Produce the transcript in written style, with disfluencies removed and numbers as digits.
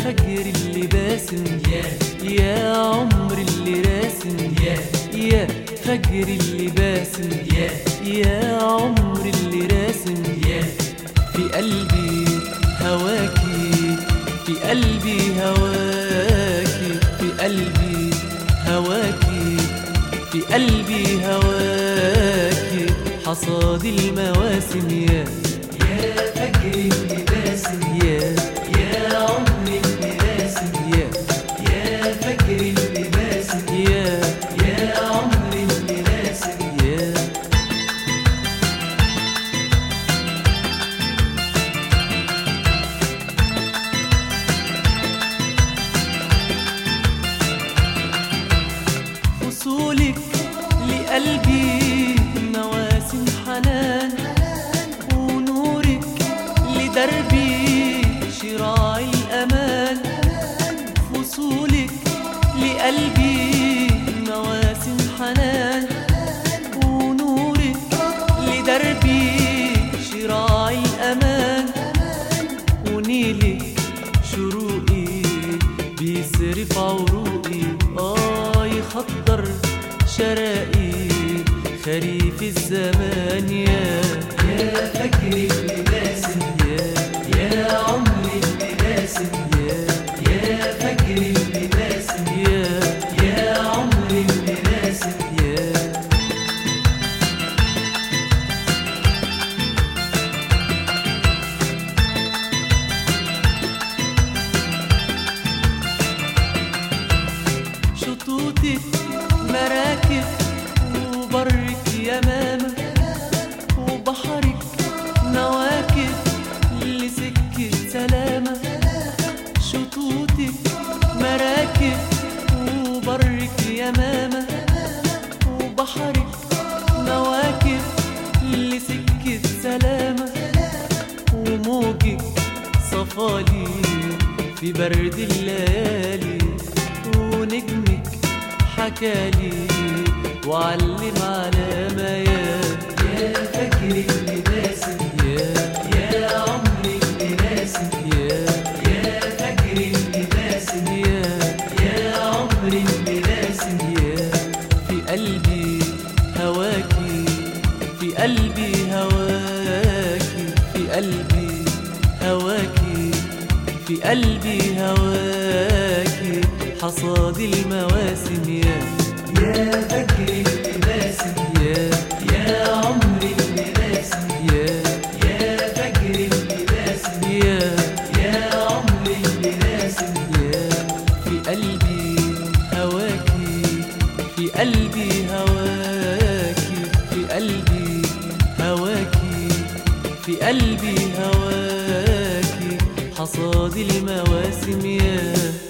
فجر اللي باسم، يا عمر اللي راسم، يا فجر اللي باسم، يا عمر اللي راسم في قلبي هواكي، في قلبي هواكي، في قلبي هواكي، في قلبي هواكي حصاد المواسم. يا فجر اللي باسم، يا عمر اللي راسم، يا فجر اللي باسم، يا عمر اللي راسم. وصولك لقلبي مواسم حنان، ونورك لدربي شراع الأمان. وصولك لقلبي مواسم حنان، ونورك لدربي شراع الأمان. ونيلك شروقي بيصرف عروقي، يخضر شرائي خريف الزمان. يا فجر اللي باسم، يا عمر اللي باسم، يا فجر اللي باسم، يا عمر اللي باسم. شطوطك مراكب وبرك يمامة، وبحرك نواكب لسكة سلامة. شطوطك مراكب وبرك يمامة، وبحرك نواكب لسكة سلامة. وموجك صفالي في برد الليالي، ونجمك حكالي وعلم علامة. يا فجر اللي باسم، يا عمر اللي راسم، يا فجر اللي باسم، يا عمر اللي راسم. في قلبي هواكي، في قلبي هواكي، في قلبي هواكي، في قلبي هواكي حصاد المواسم. يا فجر اللي باسم، يا عمر اللي راسم، يا فجر اللي باسم، يا عمر اللي راسم. في قلبي هواكي، في قلبي هواكي، في قلبي هواكي، في قلبي هواكي حصاد المواسم.